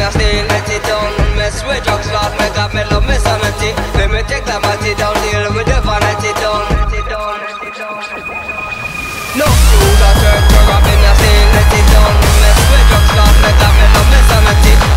I stay, let it down. Mess with drugs, Lord, make up me love me sanity. Let me take the body down, deal with the vanity down. No food or church or robbing, I stay, let it down. Mess with drugs, Lord, make up me love me sanity.